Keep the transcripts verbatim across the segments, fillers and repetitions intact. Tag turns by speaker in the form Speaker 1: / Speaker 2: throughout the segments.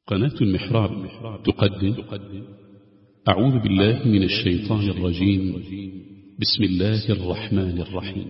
Speaker 1: قناة المحراب تقدم أعوذ بالله من الشيطان الرجيم. بسم الله الرحمن الرحيم.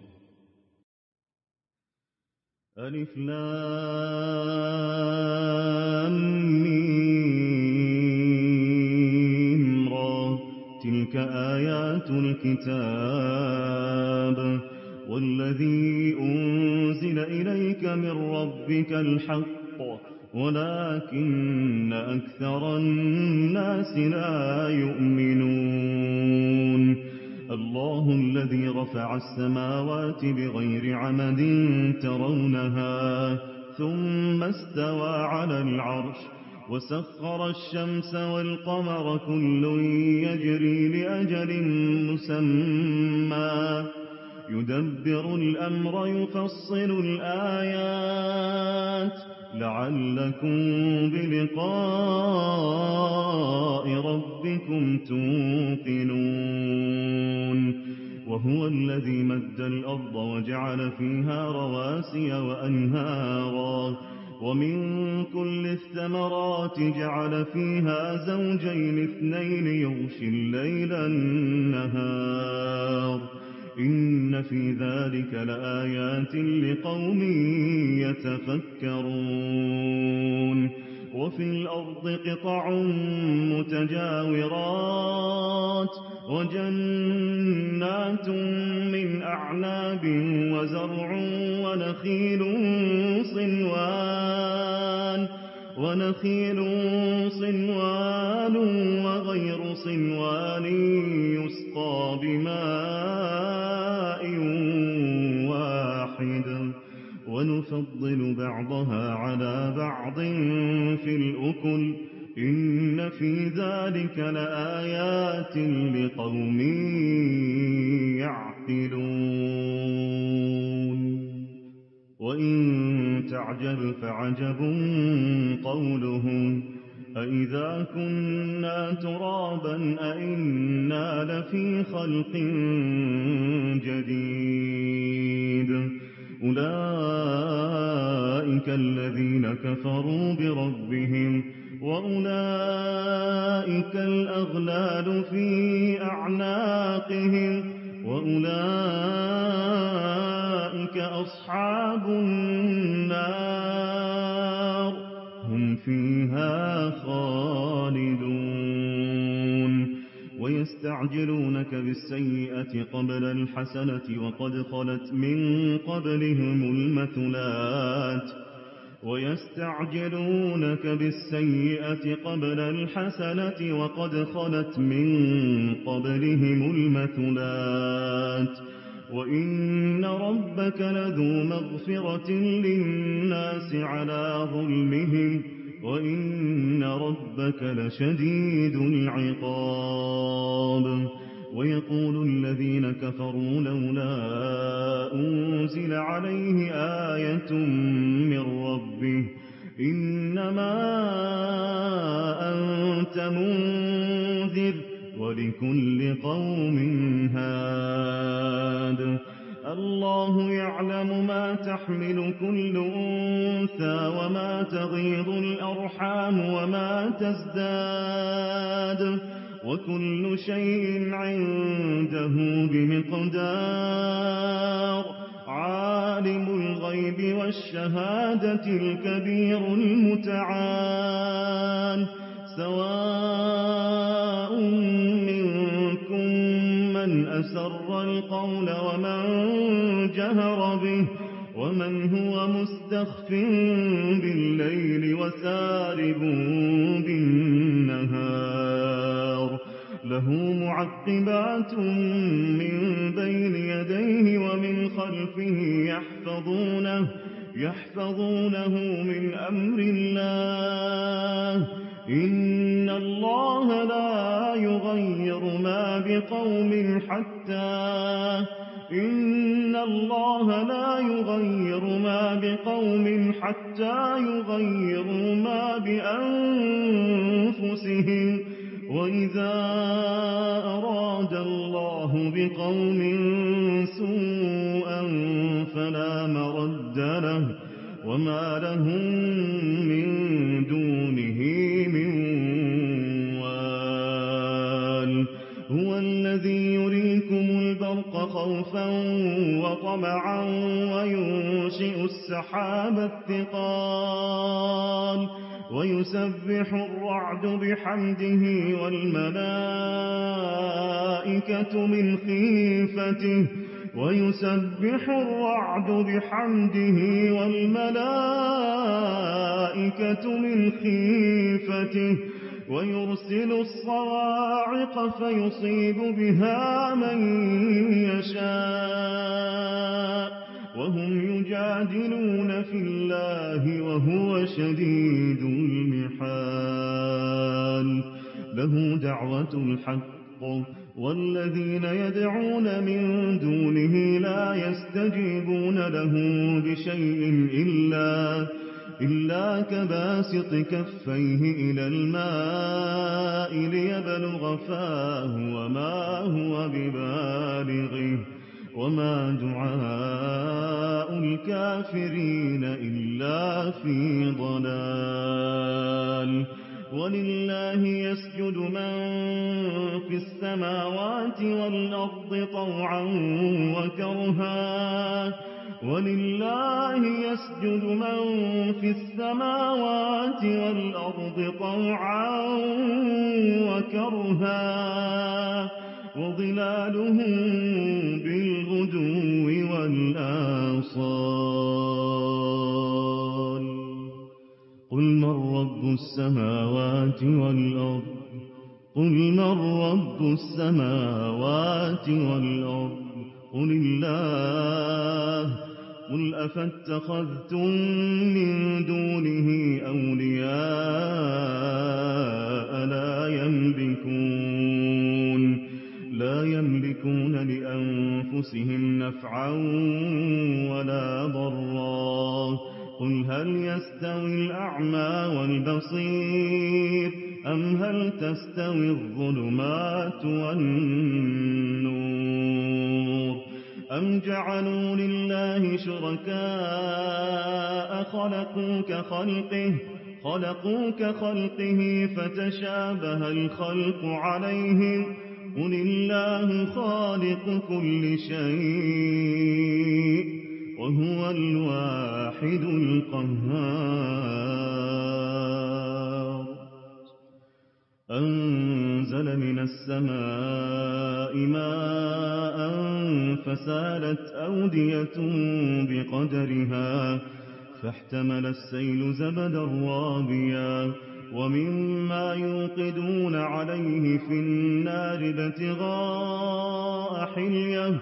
Speaker 2: ألف لام ميم را تلك آيات الكتاب والذي أنزل إليك من ربك الحق ولكن أكثر الناس لا يؤمنون. الله الذي رفع السماوات بغير عمد ترونها ثم استوى على العرش وسخر الشمس والقمر كل يجري لأجل مسمى يدبر الأمر يفصل الآيات لعلكم بلقاء ربكم توقنون. وهو الذي مد الأرض وجعل فيها رواسي وأنهارا ومن كل الثمرات جعل فيها زوجين اثنين يغشي الليل النهار إن في ذلك لآيات لقوم يتفكرون. وفي الأرض قطع متجاورات وجنات من أعناب وزرع ونخيل صنوان ونخيل صنوان وغير صنوان يسقى بماء واحد ونفضل بعضها على بعض في الأكل إن في ذلك لآيات لقوم يعقلون. وإن تعجب فعجب قولهم أإذا كنا ترابا أإنا لفي خلق جديد أولئك الذين كفروا بربهم وأولئك الأغلال في أعناقهم وأولئك أصحاب النار هم فيها خالدون. ويستعجلونك بالسيئة قبل الحسنة وقد خلت من قبلهم المثلات ويستعجلونك بالسيئة قبل الحسنة وقد خلت من قبلهم المثلات وإن ربك لذو مغفرة للناس على ظلمهم وإن ربك لشديد العقاب. ويقول الذين كفروا لولا أنزل عليه آية من ربه إنما أنت منذر ولكل قوم هاد. الله يعلم ما تحمل كل أنثى وما تغيض الأرحام وما تزداد وكل شيء عنده بمقدار. عالم الغيب والشهادة الكبير المتعال سواء منكم من أسر القول ومن جهر به ومن هو مستخف بالليل وسارب بالنهار له معقبات من بين يديه ومن خلفه يحفظونه يحفظونه من أمر الله إن الله لا يغير ما بقوم حتى إن الله لا يغير ما بقوم حتى يغيروا ما بأنفسهم وإذا أراد الله بقوم سوءا فلا مرد له وما لهم من دونه طمعا وينشئ السحاب الثقال ويسبح الرعد بحمده والملائكة من خيفته ويسبح الرعد بحمده والملائكة من خيفته ويرسل الصواعق فيصيب بها من يشاء وهم يجادلون في الله وهو شديد المحال له دعوة الحق والذين يدعون من دونه لا يستجيبون له بشيء إلا إلا كباسط كفيه إلى الماء ليبلغ فاه وما هو ببالغه وما دعاء الكافرين إلا في ضلال ولله يسجد من في السماوات والأرض طوعا وكرها ولله يسجد من في السماوات والأرض طوعا وكرها وظلالهم بالغدو والآصال قل من رب السماوات والأرض قل من رب السماوات والأرض قل الله قل أفاتخذتم من دونه أولياء لا يملكون لا يملكون لأنفسهم نفعا ولا ضرا قل هل يستوي الأعمى والبصير أم هل تستوي الظلمات والنور أم جعلوا لله شركاء خلقوا كخلقه خلقوا كخلقه فتشابه الخلق عليهم قل الله خالق كل شيء وهو الواحد القهار أنزل من السماء ماء فسالت أودية بقدرها فاحتمل السيل زبدا رابيا ومما يوقدون عليه في النار ابتغاء حلية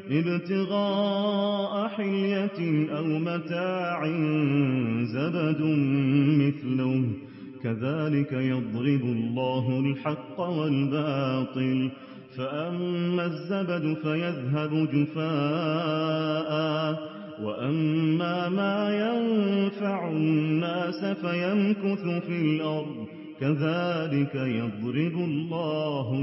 Speaker 2: ابتغاء حلية أو متاع زبد مثله كذلك يضرب الله الحق والباطل فأما الزبد فيذهب جفاء وأما ما ينفع الناس فيمكث في الأرض كذلك يضرب الله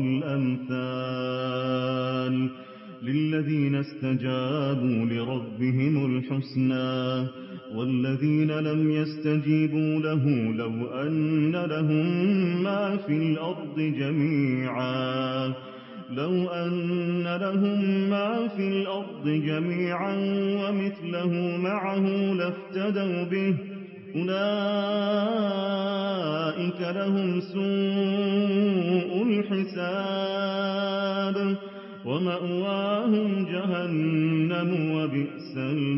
Speaker 2: الأمثال للذين استجابوا لربهم الحسنى والذين لم يستجيبوا له لو أن لهم ما في الأرض جميعا لو أن لهم ما في الأرض جميعا ومثله معه لافتدوا به أولئك لهم سوء الحساب ومأواهم جهنم وبئس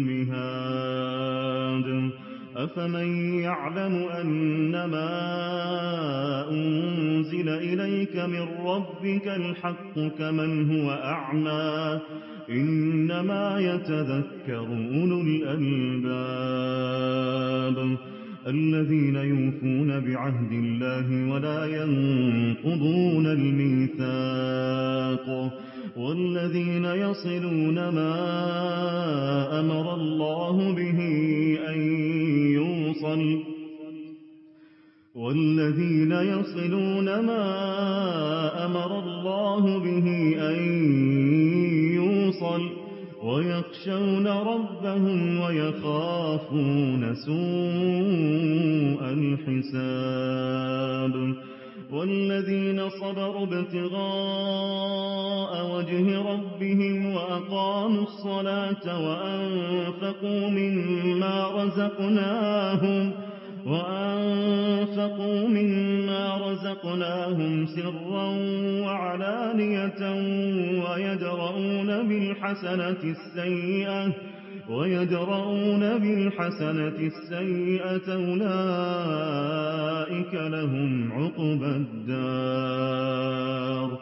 Speaker 2: المهاد أفمن يعلم أنما أنزل إليك من ربك الحق كمن هو أعمى إنما يتذكر أولو الألباب الذين يوفون بعهد الله ولا ينقضون الميثاق والذين يصلون ما أمر الله به أن يوصل والذين يصلون ما أمر الله به أن يوصل ويخشون ربهم ويخافون سوء الحساب والذين صبروا ابتغاء وجه ربهم وأقاموا الصلاة وأنفقوا مما رزقناهم وأنفقوا مما رزقناهم سرا وعلانية ويدرؤون بالحسنة السيئة ويدرؤون بالحسنة السيئة أولئك لهم عقبى الدار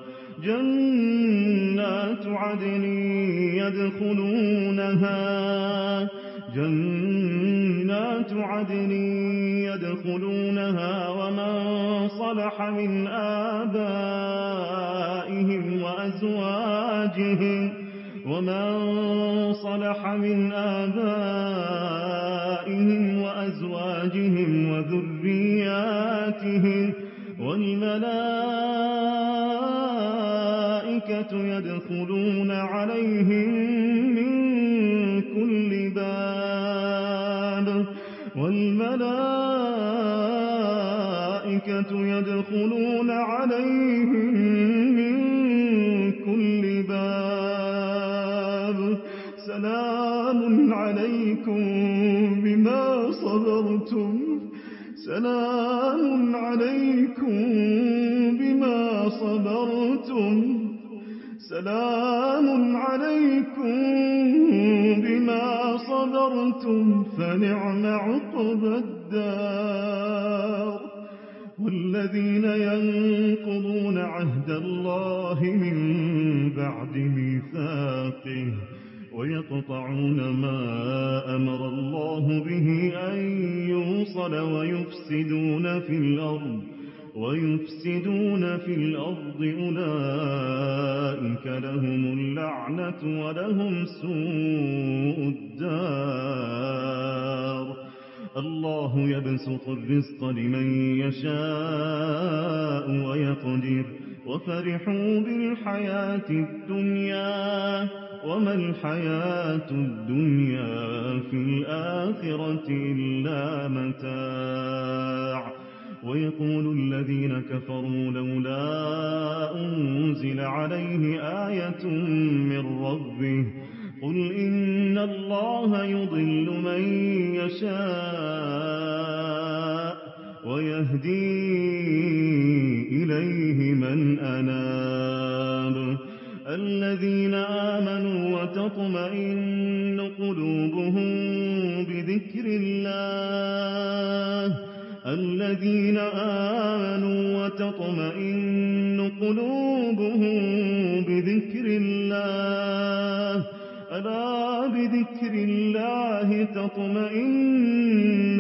Speaker 2: جنات عدن يدخلونها جنات عدن يدخلونها ومن صلح من آبائهم وأزواجهم ومن صلح من آبائهم وأزواجهم وذرياتهم والملائكة يدخلون عليهم من كل باب والملائكة يدخلون عليهم من كل باب سلام عليكم بما صبرتم سلام عليكم بما صبرتم سلام عليكم بما صبرتم فنعم عقبى الدار والذين ينقضون عهد الله من بعد ميثاقه ويقطعون ما أمر الله به أن يوصل ويفسدون في الأرض ويفسدون في الأرض أولئك لهم اللعنة ولهم سوء الدار الله يبسط الرزق لمن يشاء ويقدر وفرحوا بالحياة الدنيا وما الحياة الدنيا في الآخرة إلا متاع ويقول الذين كفروا لولا أنزل عليه آية من ربه قل إن الله يضل من يشاء ويهدي إليه من أناب الذين آمنوا وتطمئن قلوبهم بذكر الله الذين آمنوا وتطمئن قلوبهم بذكر الله ألا بذكر الله تطمئن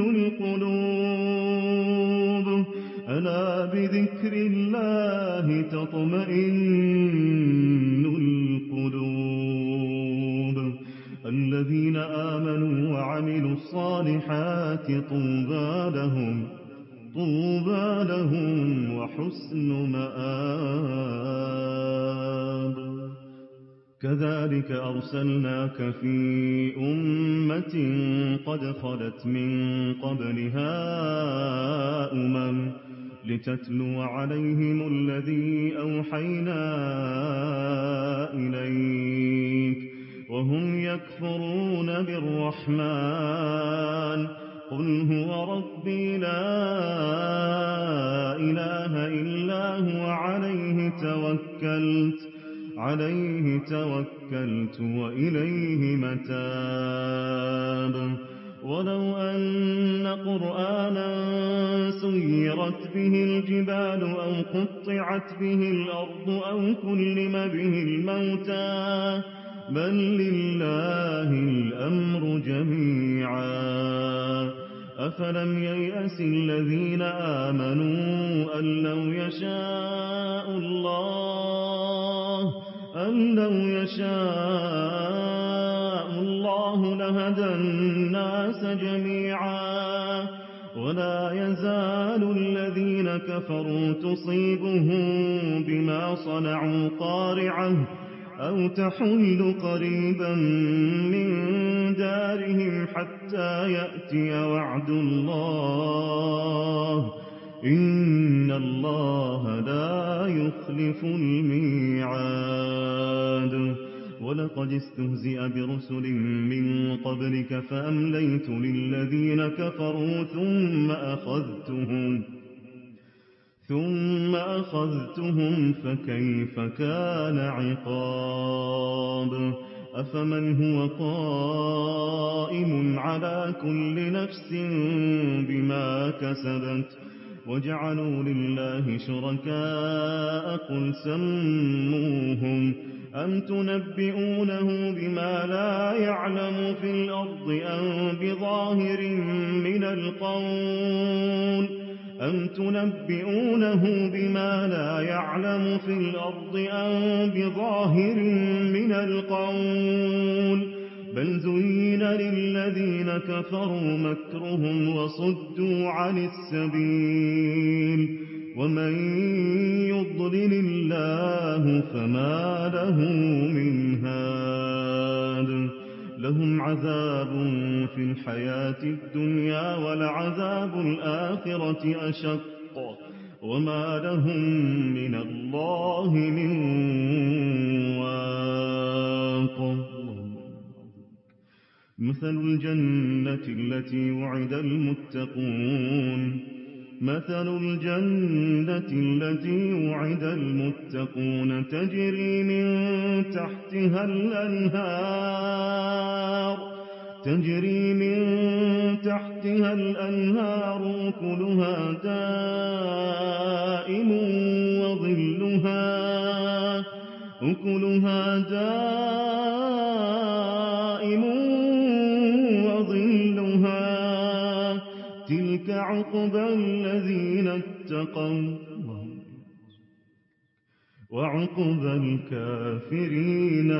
Speaker 2: القلوب ألا بذكر الله تطمئن القلوب الذين آمنوا وعملوا الصالحات طوبى لهم طوبى لهم وحسن مآب كذلك أرسلناك في أمة قد خلت من قبلها أمم لتتلو عليهم الذي أوحينا إليك وهم يكفرون بالرحمن قل هو ربي لا إله إلا هو عليه توكلت عليه توكلت وإليه متاب ولو أن قرآنا سيرت به الجبال أو قطعت به الأرض أو كلم به الموتى بل لله الأمر جميعا أفلم ييأس الذين آمنوا أن لو يشاء الله أن لو يشاء الله لهدى الناس جميعا ولا يزال الذين كفروا تصيبهم بما صنعوا قارعة أو تحل قريبا من دارهم حتى يأتي وعد الله إن الله لا يخلف الميعاد ولقد استهزئ برسل من قبلك فأمليت للذين كفروا ثم أخذتهم ثم أخذتهم فكيف كان عقاب أفمن هو قائم على كل نفس بما كسبت وجعلوا لله شركاء قل سموهم أم تنبئونه بما لا يعلم في الأرض أم بظاهر من القول أم تنبئونه بما لا يعلم في الأرض أم بظاهر من القول بل زين للذين كفروا مكرهم وصدوا عن السبيل ومن يضلل الله فما له من هاد لهم عذاب في الحياة الدنيا ولعذاب الآخرة أشق وما لهم من الله من واق مثل الجنة التي وعد المتقون مثل الجنة التي وعد المتقون تجري من تحتها الأنهار تجري من تحتها الأنهار أكلها دائم وظلها أكلها دائم وظلها تلك عقبى الذين اتقوا وعقبى الكافرين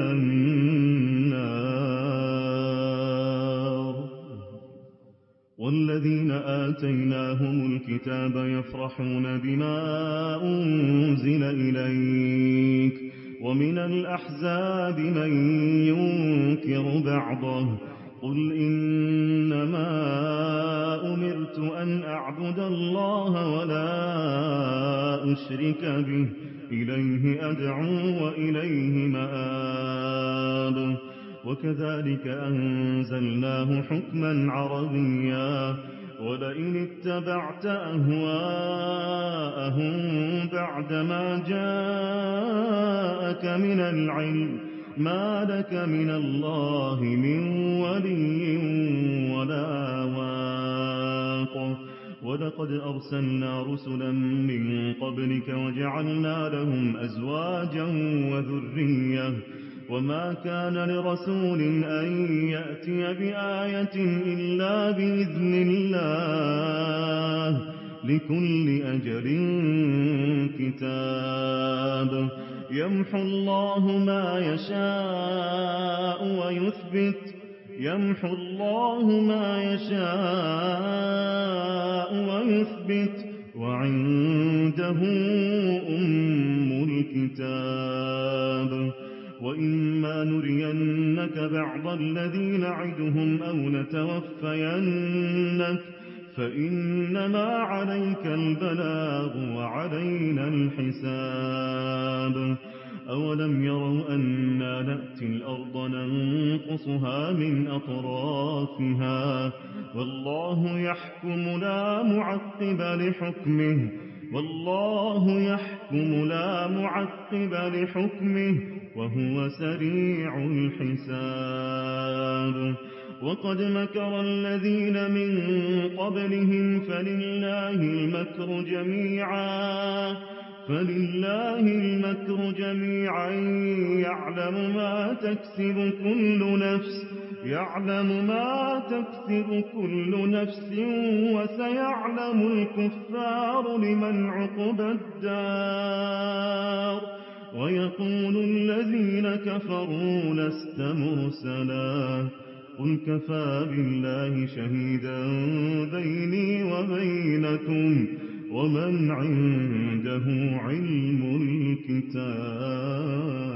Speaker 2: النار والذين آتيناهم الكتاب يفرحون بما أنزل إليك ومن الأحزاب من ينكر بعضه قل إنما أمرت أن أعبد الله ولا أشرك به إليه أدعو وإليه مآب وكذلك أنزلناه حكما عربيا ولئن اتبعت أهواءهم بعدما جاءك من العلم ما لك من الله من ولي ولا واق ولقد أرسلنا رسلا من قبلك وجعلنا لهم أزواجا وذرية وما كان لرسول أن يأتي بآية إلا بإذن الله لكل أجل كتاب يمحو الله ما يشاء ويثبت يمحو الله ما يشاء ويثبت وعنده أم الكتاب وإما نرينك بعض الذي نعدهم أو نتوفينك فإنما عليك البلاغ وعلينا الحساب أولم يروا أنا نأتي الأرض ننقصها من أطرافها والله يحكم لا معقب لحكمه والله يحكم لا معقب لحكمه وهو سريع الحساب وقد مكر الذين من قبلهم فلله المكر جميعا فلله المكر جميعا يعلم ما تكسب كل نفس يعلم ما تكسب كل نفس وسيعلم الكفار لمن عقبى الدار ويقول الذين كفروا لست مرسلا قل كفى بالله شهيدا بيني وبينكم ومن عنده علم الكتاب